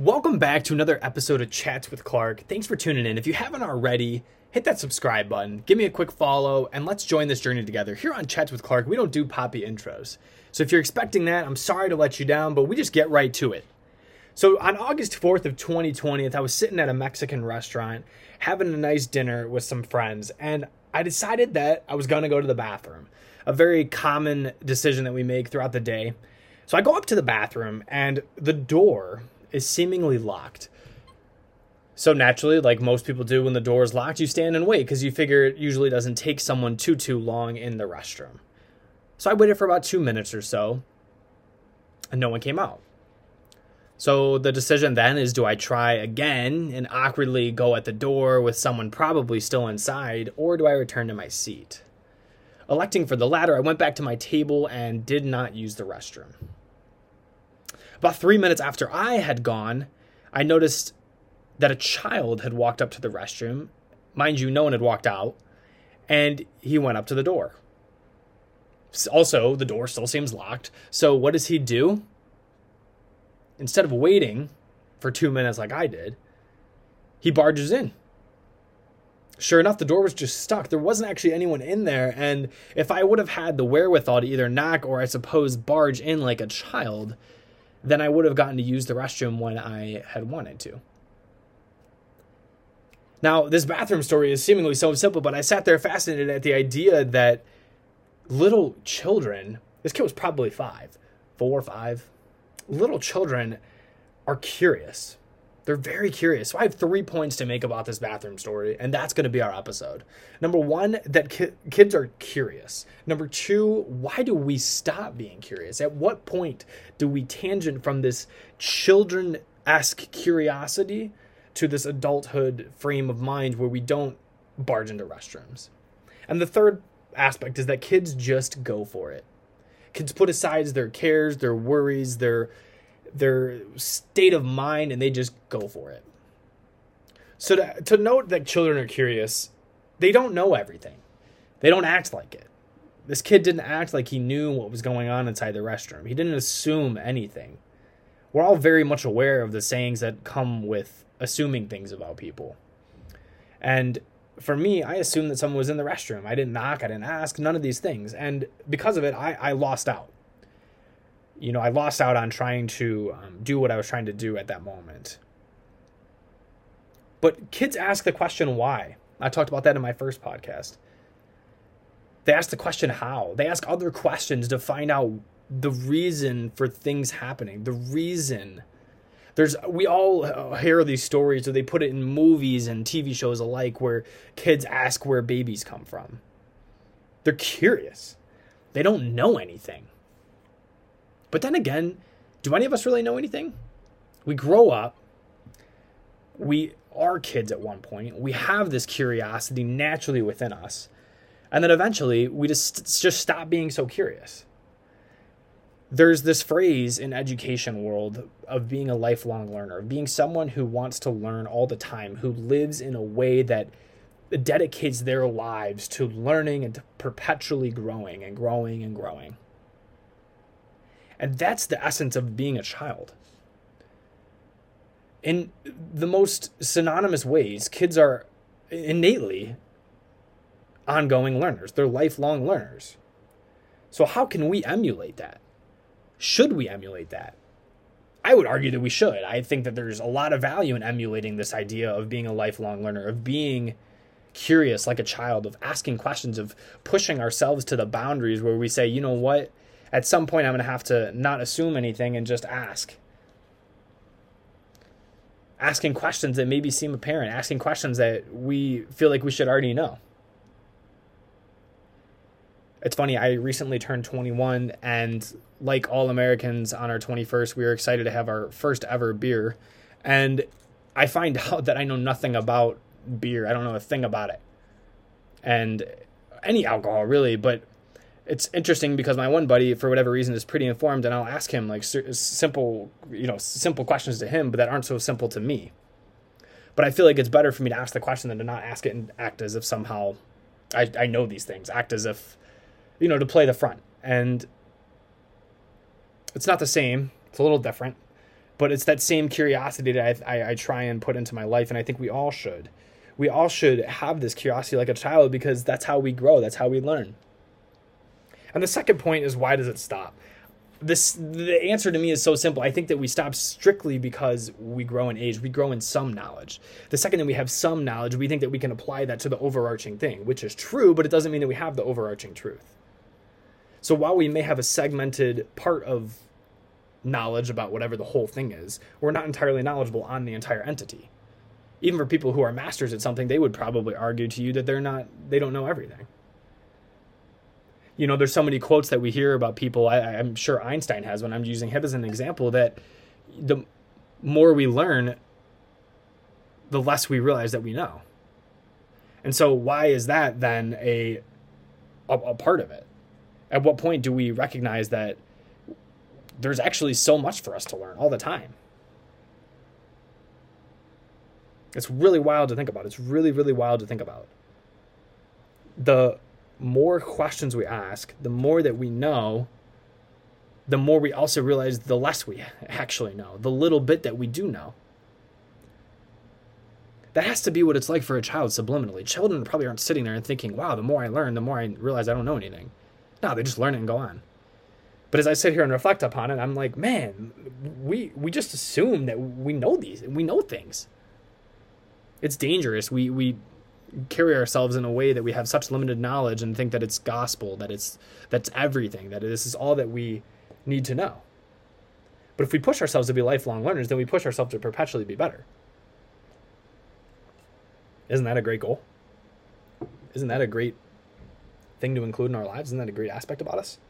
Welcome back to another episode of Chats with Clark. Thanks for tuning in. If you haven't already, hit that subscribe button, give me a quick follow, and let's join this journey together. Here on Chats with Clark, we don't do poppy intros. So if you're expecting that, I'm sorry to let you down, but we just get right to it. So on August 4th of 2020, I was sitting at a Mexican restaurant, having a nice dinner with some friends, and I decided that I was going to go to the bathroom. A very common decision that we make throughout the day. So I go up to the bathroom, and the door is seemingly locked. So naturally, like most people do when the door is locked, you stand and wait because you figure it usually doesn't take someone too long in the restroom. So I waited for about 2 minutes or so, and no one came out. So the decision then is, do I try again and awkwardly go at the door with someone probably still inside, or do I return to my seat? Electing for the latter, I went back to my table and did not use the restroom. About 3 minutes after I had gone, I noticed that a child had walked up to the restroom. Mind you, no one had walked out, and he went up to the door. Also, the door still seems locked. So what does he do? Instead of waiting for 2 minutes like I did, he barges in. Sure enough, the door was just stuck. There wasn't actually anyone in there, and if I would have had the wherewithal to either knock or I suppose barge in like a child, then I would have gotten to use the restroom when I had wanted to. Now, this bathroom story is seemingly so simple, but I sat there fascinated at the idea that little children, this kid was probably 4 or 5, little children are curious. They're very curious. So I have 3 points to make about this bathroom story, and that's going to be our episode. Number 1, that kids are curious. Number 2, why do we stop being curious? At what point do we tangent from this children-esque curiosity to this adulthood frame of mind where we don't barge into restrooms? And the third aspect is that kids just go for it. Kids put aside their cares, their worries, their state of mind, and they just go for it. So to note that children are curious, they don't know everything. They don't act like it. This kid didn't act like he knew what was going on inside the restroom. He didn't assume anything. We're all very much aware of the sayings that come with assuming things about people. And for me, I assumed that someone was in the restroom. I didn't knock, I didn't ask, none of these things. And because of it, I lost out. I lost out on trying to do what I was trying to do at that moment. But kids ask the question, why? I talked about that in my first podcast. They ask the question, how? They ask other questions to find out the reason for things happening. The reason. We all hear these stories, or they put it in movies and TV shows alike, where kids ask where babies come from. They're curious. They don't know anything. But then again, do any of us really know anything? We grow up. We are kids at one point. We have this curiosity naturally within us. And then eventually, we just stop being so curious. There's this phrase in education world of being a lifelong learner, of being someone who wants to learn all the time, who lives in a way that dedicates their lives to learning and to perpetually growing and growing and growing. And that's the essence of being a child. In the most synonymous ways, kids are innately ongoing learners. They're lifelong learners. So how can we emulate that? Should we emulate that? I would argue that we should. I think that there's a lot of value in emulating this idea of being a lifelong learner, of being curious like a child, of asking questions, of pushing ourselves to the boundaries where we say, you know what? At some point, I'm going to have to not assume anything and just ask. Asking questions that maybe seem apparent. Asking questions that we feel like we should already know. It's funny, I recently turned 21, and like all Americans on our 21st, we were excited to have our first ever beer. And I find out that I know nothing about beer. I don't know a thing about it. And any alcohol, really, but it's interesting because my one buddy, for whatever reason, is pretty informed, and I'll ask him like simple questions to him, but that aren't so simple to me. But I feel like it's better for me to ask the question than to not ask it and act as if somehow I know these things, act as if, to play the front. And it's not the same. It's a little different. But it's that same curiosity that I try and put into my life, and I think we all should. We all should have this curiosity like a child, because that's how we grow. That's how we learn. And the second point is, why does it stop? The answer to me is so simple. I think that we stop strictly because we grow in age. We grow in some knowledge. The second that we have some knowledge, we think that we can apply that to the overarching thing, which is true, but it doesn't mean that we have the overarching truth. So while we may have a segmented part of knowledge about whatever the whole thing is, we're not entirely knowledgeable on the entire entity. Even for people who are masters at something, they would probably argue to you that they don't know everything. You know, there's so many quotes that we hear about people. I'm sure Einstein has one. I'm using him as an example, that the more we learn, the less we realize that we know. And so why is that then a part of it? At what point do we recognize that there's actually so much for us to learn all the time? It's really wild to think about. It's really, really wild to think about. The more questions we ask, the more that we know, the more we also realize the less we actually know, the little bit that we do know. That has to be what it's like for a child subliminally. Children probably aren't sitting there and thinking, wow, the more I learn, the more I realize I don't know anything. No, they just learn it and go on. But as I sit here and reflect upon it, I'm like, man, we just assume that we know things. It's dangerous. We carry ourselves in a way that we have such limited knowledge and think that it's gospel, that's everything, that this is all that we need to know. But if we push ourselves to be lifelong learners, then we push ourselves to perpetually be better. Isn't that a great goal? Isn't that a great thing to include in our lives? Isn't that a great aspect about us?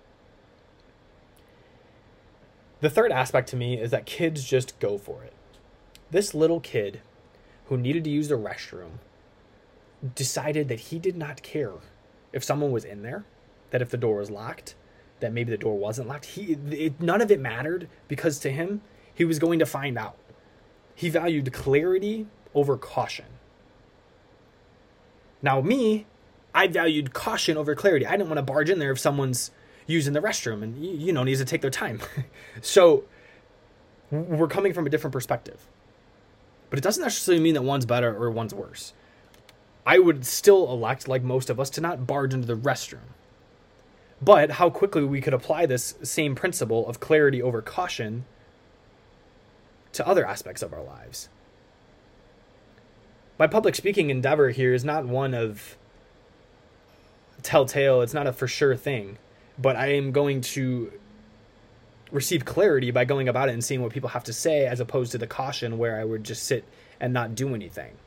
The third aspect to me is that kids just go for it. This little kid who needed to use the restroom decided that he did not care if someone was in there, that if the door was locked, that maybe the door wasn't locked. None of it mattered, because to him, he was going to find out. He valued clarity over caution. Now me, I valued caution over clarity. I didn't want to barge in there if someone's using the restroom and, needs to take their time. So we're coming from a different perspective. But it doesn't necessarily mean that one's better or one's worse. I would still elect, like most of us, to not barge into the restroom. But how quickly we could apply this same principle of clarity over caution to other aspects of our lives. My public speaking endeavor here is not one of telltale. It's not a for sure thing. But I am going to receive clarity by going about it and seeing what people have to say, as opposed to the caution where I would just sit and not do anything.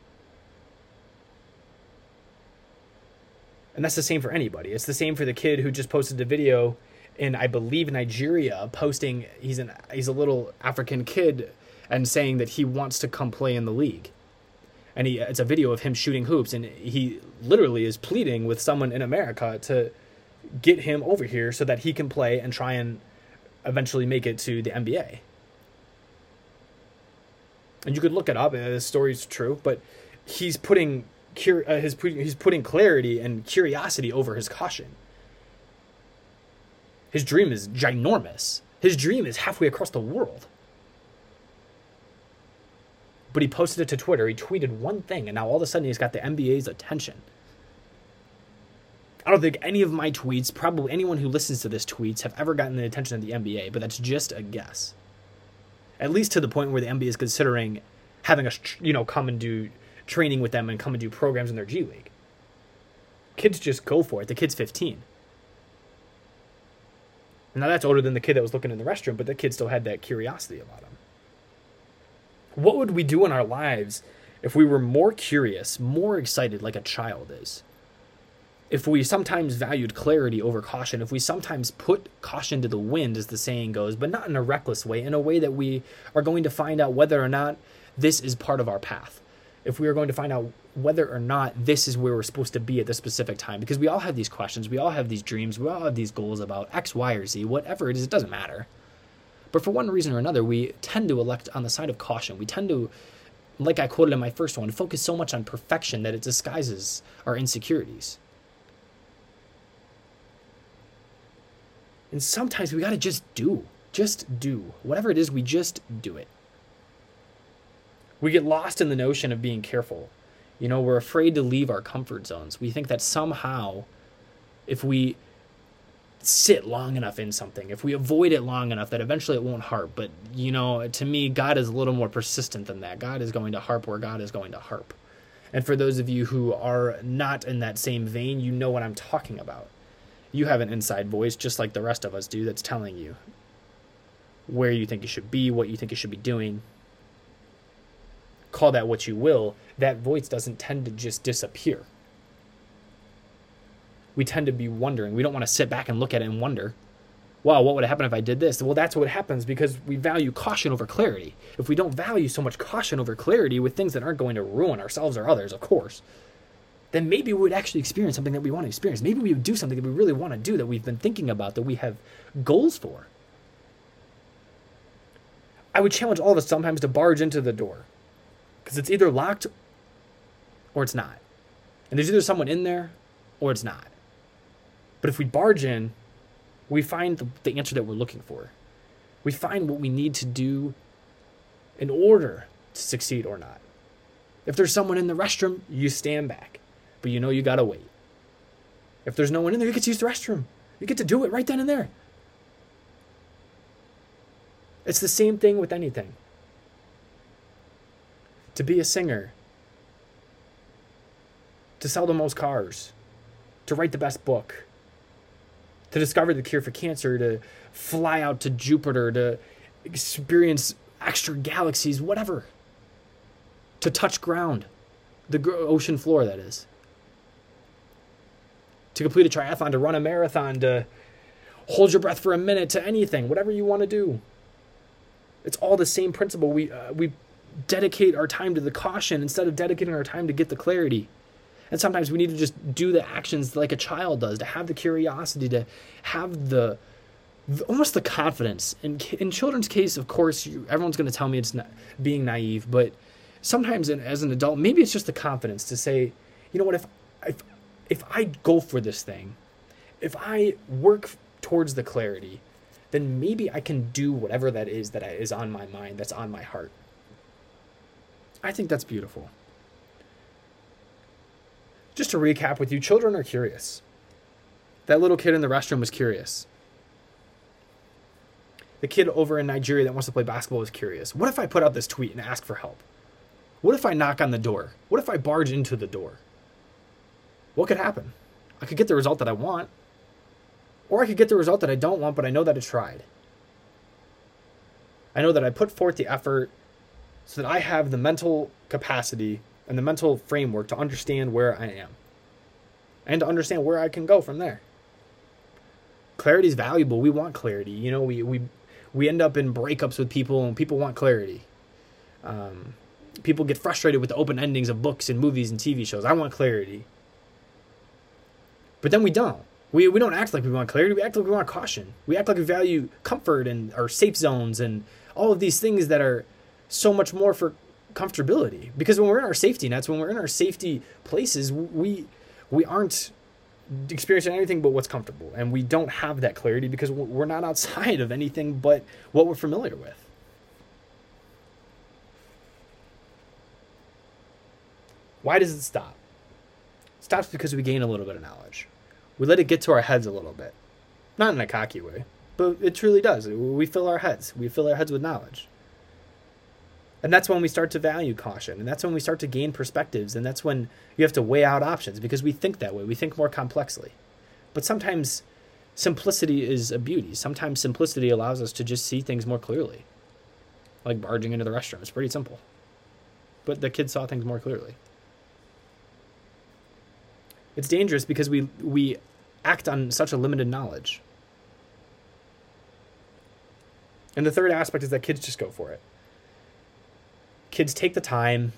And that's the same for anybody. It's the same for the kid who just posted a video in, I believe, Nigeria, posting he's a little African kid and saying that he wants to come play in the league. And it's a video of him shooting hoops, and he literally is pleading with someone in America to get him over here so that he can play and try and eventually make it to the NBA. And you could look it up. The story's true, but he's putting clarity and curiosity over his caution. His dream is ginormous. His dream is halfway across the world. But he posted it to Twitter. He tweeted one thing, and now all of a sudden he's got the NBA's attention. I don't think any of my tweets, probably anyone who listens to this tweets, have ever gotten the attention of the NBA, but that's just a guess. At least to the point where the NBA is considering having us, come and do training with them and come and do programs in their G League. Kids just go for it. The kid's 15. And now that's older than the kid that was looking in the restroom, but the kid still had that curiosity about him. What would we do in our lives if we were more curious, more excited like a child is? If we sometimes valued clarity over caution, if we sometimes put caution to the wind, as the saying goes, but not in a reckless way, in a way that we are going to find out whether or not this is part of our path. If we are going to find out whether or not this is where we're supposed to be at this specific time. Because we all have these questions, we all have these dreams, we all have these goals about X, Y, or Z, whatever it is, it doesn't matter. But for one reason or another, we tend to elect on the side of caution. We tend to, like I quoted in my first one, focus so much on perfection that it disguises our insecurities. And sometimes we got to just do. Just do. Whatever it is, we just do it. We get lost in the notion of being careful. We're afraid to leave our comfort zones. We think that somehow, if we sit long enough in something, if we avoid it long enough, that eventually it won't harp. But, to me, God is a little more persistent than that. God is going to harp where God is going to harp. And for those of you who are not in that same vein, you know what I'm talking about. You have an inside voice, just like the rest of us do, that's telling you where you think you should be, what you think you should be doing. Call that what you will. That voice doesn't tend to just disappear. We tend to be wondering. We don't want to sit back and look at it and wonder, wow, what would happen if I did this? Well, that's what happens because we value caution over clarity. If we don't value so much caution over clarity with things that aren't going to ruin ourselves or others, of course, then maybe we would actually experience something that we want to experience. Maybe we would do something that we really want to do, that we've been thinking about, that we have goals for. I would challenge all of us sometimes to barge into the door because it's either locked or it's not. And there's either someone in there or it's not. But if we barge in, we find the answer that we're looking for. We find what we need to do in order to succeed or not. If there's someone in the restroom, you stand back. But you got to wait. If there's no one in there, you get to use the restroom. You get to do it right then and there. It's the same thing with anything. To be a singer, to sell the most cars, to write the best book, to discover the cure for cancer, to fly out to Jupiter, to experience extra galaxies, whatever. To touch ground, the ocean floor, that is. To complete a triathlon, to run a marathon, to hold your breath for a minute, to anything, whatever you want to do. It's all the same principle. We dedicate our time to the caution instead of dedicating our time to get the clarity. And sometimes we need to just do the actions like a child does, to have the curiosity, to have almost the confidence. In children's case, of course, everyone's going to tell me it's not being naive, but sometimes as an adult, maybe it's just the confidence to say, you know what, if I go for this thing, if I work towards the clarity, then maybe I can do whatever that is on my mind, that's on my heart. I think that's beautiful. Just to recap with you, children are curious. That little kid in the restroom was curious. The kid over in Nigeria that wants to play basketball was curious. What if I put out this tweet and ask for help? What if I knock on the door? What if I barge into the door? What could happen? I could get the result that I want. Or I could get the result that I don't want, but I know that I tried. I know that I put forth the effort so that I have the mental capacity and the mental framework to understand where I am. And to understand where I can go from there. Clarity is valuable. We want clarity. We end up in breakups with people and people want clarity. People get frustrated with the open endings of books and movies and TV shows. I want clarity. But then we don't. We don't act like we want clarity. We act like we want caution. We act like we value comfort and our safe zones and all of these things that are so much more for comfortability. Because when we're in our safety nets, when we're in our safety places, we aren't experiencing anything but what's comfortable. And we don't have that clarity because we're not outside of anything but what we're familiar with. Why does it stop? It stops because we gain a little bit of knowledge. We let it get to our heads a little bit. Not in a cocky way, but it truly does. We fill our heads. We fill our heads with knowledge. And that's when we start to value caution. And that's when we start to gain perspectives. And that's when you have to weigh out options because we think that way. We think more complexly. But sometimes simplicity is a beauty. Sometimes simplicity allows us to just see things more clearly. Like barging into the restroom. It's pretty simple. But the kids saw things more clearly. It's dangerous because we act on such a limited knowledge. And the third aspect is that kids just go for it. Kids take the time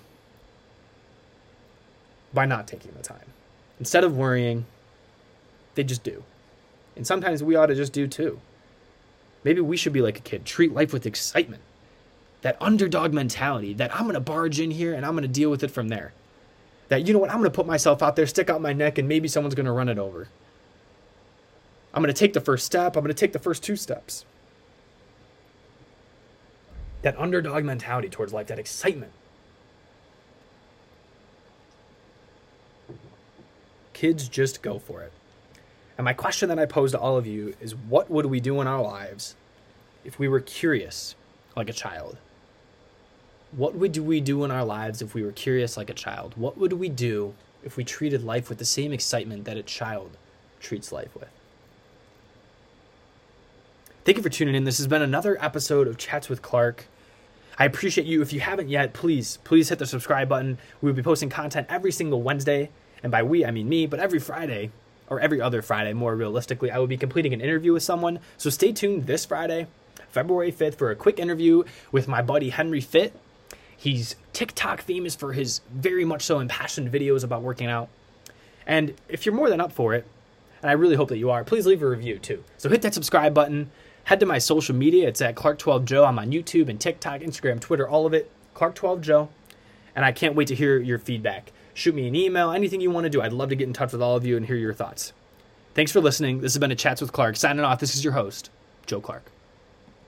by not taking the time. Instead of worrying, they just do. And sometimes we ought to just do too. Maybe we should be like a kid. Treat life with excitement. That underdog mentality that I'm going to barge in here and I'm going to deal with it from there. That, you know what, I'm going to put myself out there, stick out my neck, and maybe someone's going to run it over. I'm going to take the first step. I'm going to take the first 2 steps. that underdog mentality towards life, that excitement. Kids just go for it. And my question that I pose to all of you is, what would we do in our lives if we were curious like a child? What would we do in our lives if we were curious like a child? What would we do if we treated life with the same excitement that a child treats life with? Thank you for tuning in. This has been another episode of Chats with Clark. I appreciate you. If you haven't yet, please hit the subscribe button. We will be posting content every single Wednesday. And by we, I mean me, but every Friday, or every other Friday, more realistically, I will be completing an interview with someone. So stay tuned this Friday, February 5th, for a quick interview with my buddy Henry Fit. He's TikTok famous for his very much so impassioned videos about working out. And if you're more than up for it, and I really hope that you are, please leave a review too. So hit that subscribe button. Head to my social media. It's at Clark12Joe. I'm on YouTube and TikTok, Instagram, Twitter, all of it. Clark12Joe. And I can't wait to hear your feedback. Shoot me an email, anything you want to do. I'd love to get in touch with all of you and hear your thoughts. Thanks for listening. This has been a Chats with Clark. Signing off, this is your host, Joe Clark.